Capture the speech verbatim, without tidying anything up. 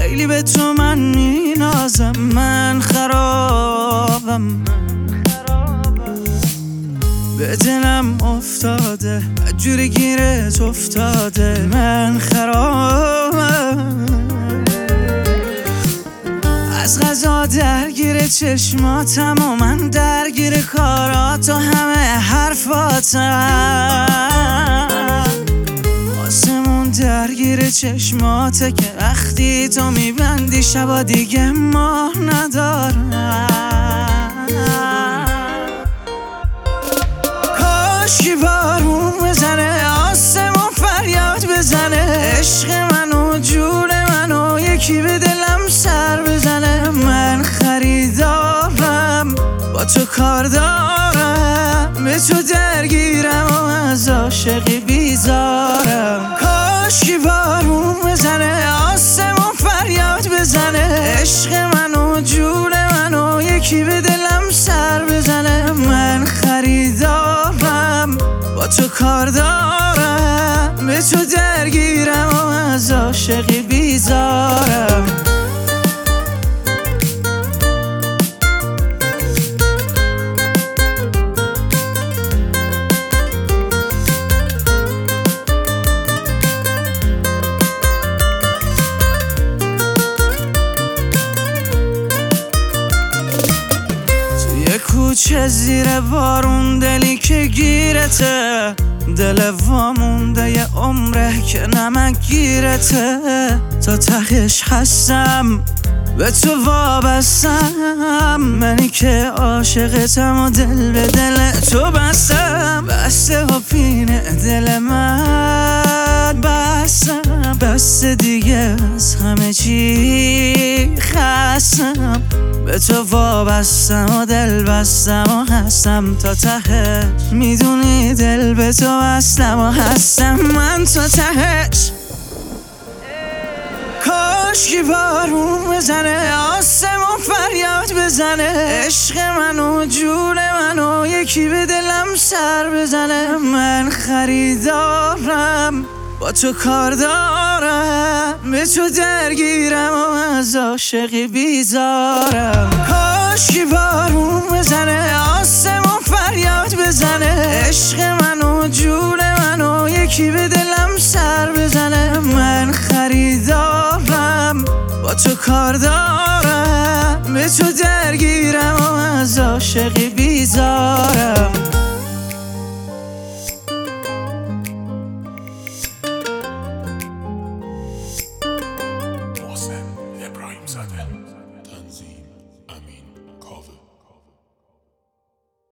خیلی به تو من مینازم، من خرابم، به دلم افتاده جوری گیرت افتاده، من خرابم، از غذا درگیر چشماتم و من درگیر کارات و همه حرفاتم، آسمون درگیر چشماته که وقتی تو میبندی شبا دیگه ماه ندارم. کاشکی بارون بزنه آسمون فریاد بزنه، عشق منو جون منو یکی به دلم سر بزنه، من خریدارم با تو کار دارم، به تو درگیرم و از عاشقی بیزارم. کاشکی بارون بزنه آسمون فریاد بزنه، عشق منو جون منو یکی به دلم سر بزنه، من خریدارم با تو کار دارم، به تو درگیرم و از عاشقی بیزارم. کوچه زیر بارون دلی که گیرته، دل وامونده یه عمره که نمک گیرته، تا تهش هستم به تو وابستم، منی که عاشقتم و دل به دل تو بستم، بسته و پینه دل من بستم، بسته دیگه از همه چی خستم، به تو وابستم و دل بستم و هستم تا تهش، میدونی دل به تو بستم و هستم من تا تهش. کاشکی بارون بزنه آسمون فریاد بزنه، عشق منو جون منو یکی به دلم سر بزنه، من خریدارم با تو کار دارم، به تو درگیرم و از عاشقی بیزارم. کاشکی بارون بزنه آسمون فریاد بزنه، عشق منو جون منو یکی به دلم سر بزنه، من خریدارم با تو کار دارم، به تو درگیرم و از عاشقی بیزارم. ابراهیم زاده تنظیم امین